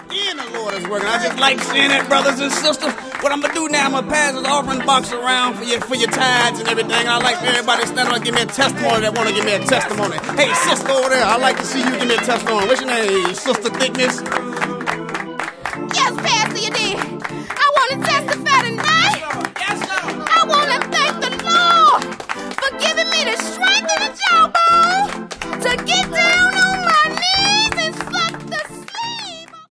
And the Lord is working. I just like seeing that, brothers and sisters. What I'm gonna do now, I'm gonna pass this offering box around for your tithes and everything. I like for everybody to stand up and give me a testimony that wanna give me a testimony. Hey, sister over there, I like to see you give me a testimony. What's your name? Sister Thickness?